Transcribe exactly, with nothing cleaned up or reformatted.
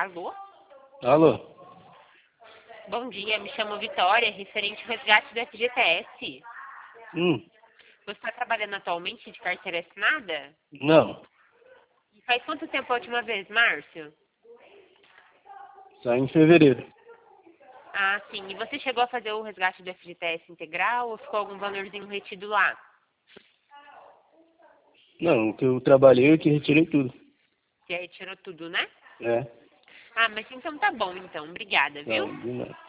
Alô? Alô? Bom dia, me chamo Vitória, referente ao resgate do F G T S. Hum, Você está trabalhando atualmente de carteira assinada? não. E faz quanto tempo a última vez, Márcio? Sai em fevereiro. Ah, sim. E você chegou a fazer o resgate do F G T S integral ou ficou algum valorzinho retido lá? Não, o que eu trabalhei eu que retirei tudo. Você retirou tudo, né? É. Ah, mas então tá bom, então. Obrigada, viu? Não, de nada.